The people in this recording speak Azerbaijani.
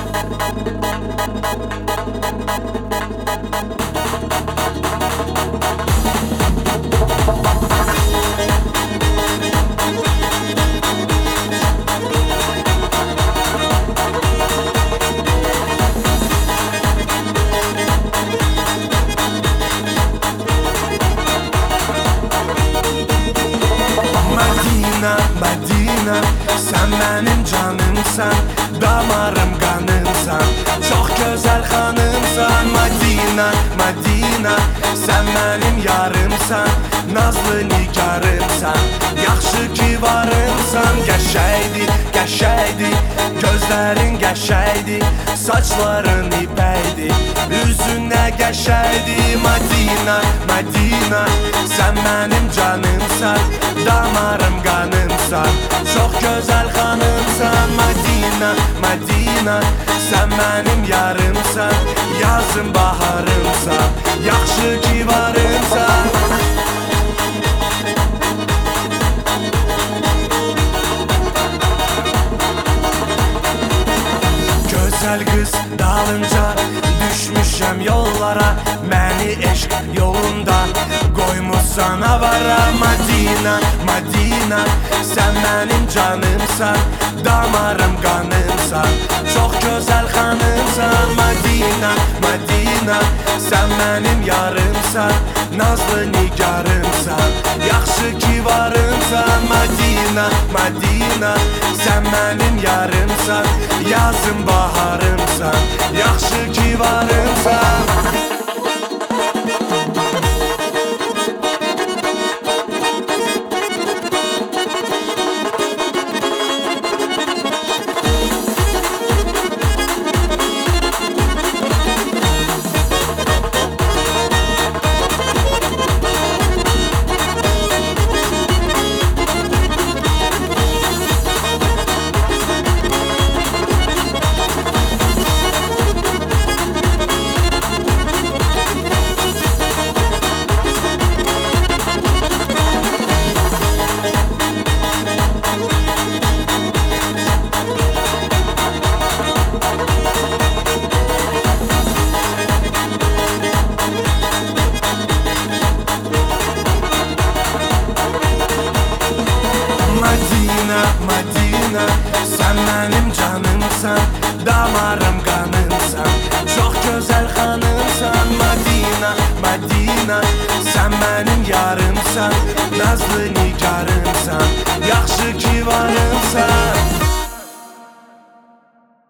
Madina, Madina, sen benim canımsan, damarım kanımsan, çok güzel hanımsan. Madina, Madina, sen benim yarımsan, nazlı nigarımsan, yaxşı ki varımsan. Qəşəydi, qəşəydi, gözlərin qəşəydi, saçların ipəkdi, üzün nə qəşəydi. Madina, Madina, sen benim canımsan, damarım kanımsan, çok güzel hanımsan. Madina, Madina, sen benim yarımsan, yazın baharımsan, yaxşı ki varımsan. Güzel kız dalınca düşmüşəm yollara, məni eşq yolunda qoymuşsan avara. Madina, Madina, sen benim canımsan, damarım kanımsan, çok güzel hanımsan. Madina, Madina, sen benim yarımsan, nazlı nigarımsan, yaxşı ki varımsan. Madina, Madina, sen benim yarımsan, yazın baharımsan, yaxşı ki varımsan. Madina, Madina, sen benim canımsan, damarım kanımsan, çok güzel hanımsan. Madina, Madina, sen benim yarımsan, nazlı nigarımsan, yaxşı ki varımsan.